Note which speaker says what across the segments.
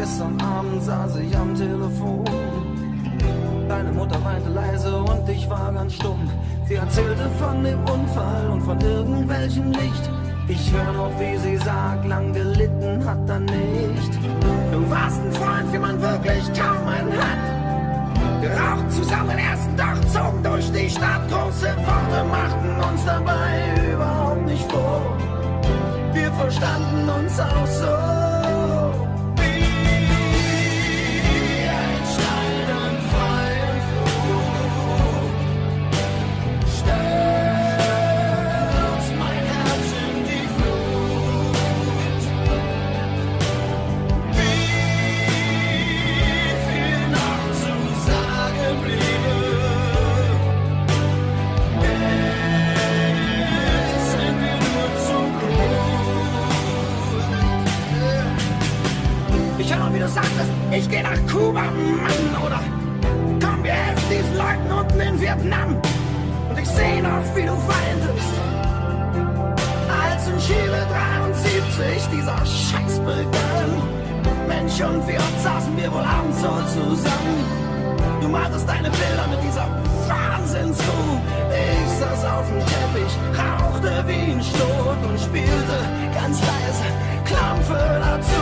Speaker 1: Gestern Abend saß ich am Telefon. Deine Mutter weinte leise und ich war ganz stumm. Sie erzählte von dem Unfall und von irgendwelchem Licht. Ich höre noch, wie sie sagt, lang gelitten hat er nicht. Du warst ein Freund, wie man wirklich kaum einen hat. Wir rauchten zusammen ersten Tag, zogen durch die Stadt. Große Worte machten uns dabei überhaupt nicht vor. Wir verstanden uns auch so. Ich geh nach Kuba, Mann, oder komm, wir helfen diesen Leuten unten in Vietnam. Und ich seh noch, wie du weintest, als in Chile 73 dieser Scheiß begann. Mensch, und wie oft saßen wir wohl abends so zusammen. Du maltest deine Bilder mit dieser Wahnsinnsruhe. Ich saß auf dem Teppich, rauchte wie ein Stot und spielte ganz leise Klampfe dazu.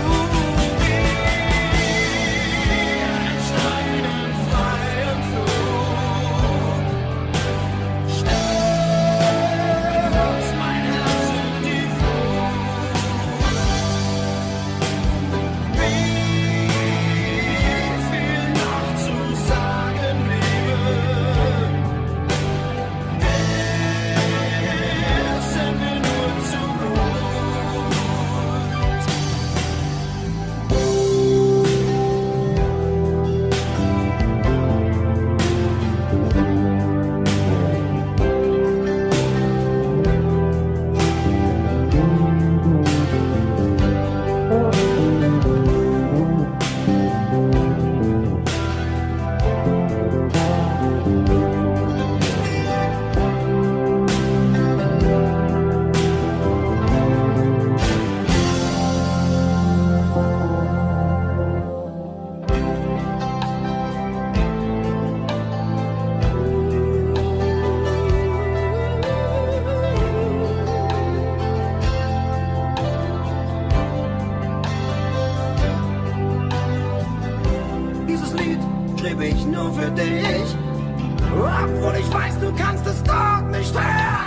Speaker 1: Schrieb ich nur für dich, obwohl ich weiß, du kannst es dort nicht hören.